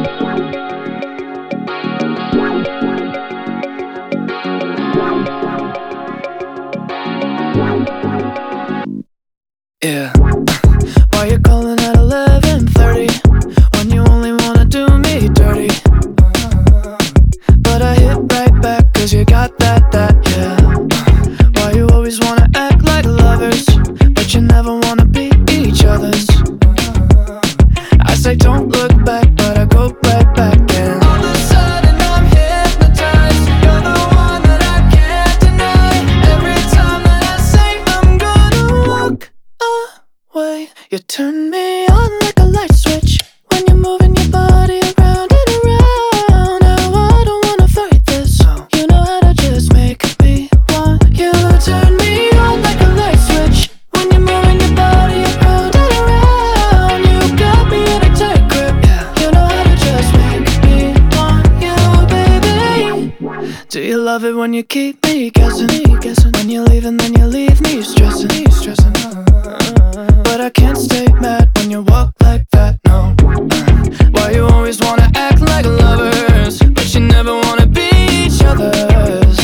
Yeah. Why you calling at 11:30 when you only wanna do me dirty? But I hit right back 'cause you got that, yeah. Why you always wanna act like lovers, but you never wanna be each other's? I say don't look back, but I go right back and all of a sudden I'm hypnotized. You're the one that I can't deny. Every time that I say I'm gonna walk away, you turn me on like a light switch when you're moving your body around and around. Now I don't wanna fight this. You know how to just make me want you. Turn me on like a light switch when you're moving your body around and around. You got me in a tight grip. You know how to just make me want you, baby. Do you love it when you keep me guessing? When you leave and then you leave me stressing. But I can't stay mad when you walk like that, no. Why you always wanna act like lovers, but you never wanna be each other's?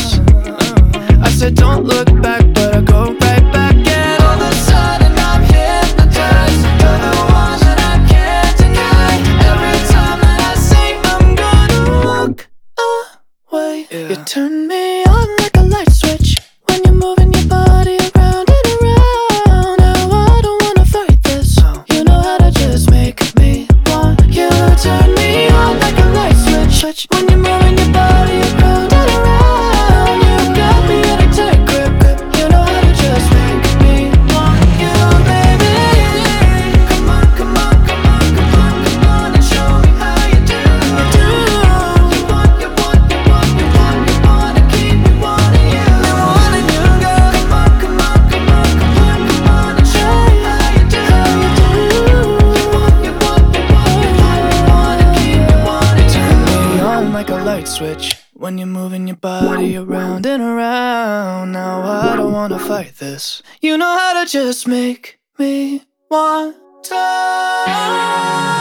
I said don't look back, but I go right back and all of a sudden I'm hypnotized. You're the one that I can't deny. Every time that I say I'm gonna walk away, you turn me on like a light switch when you're moving your body around and around. Now I don't wanna fight this. You know how to just make me want you. Turn me on like a light switch when you're moving your body around and around. You got me in a tight grip. You know how to just make me want you, baby. Come on, come on, come on, come on, come on and show me how you do. You want, you want, you want, you want, you wanna keep me wanting you. Never wanting you, girl. Come on, come on, come on, come on, come on and show me how you do. You want, you want, you want, you want, you wanna keep me wanting you. Turn me on like a light switch when you're moving your body around and around. Now I don't wanna fight this. You know how to just make me want to.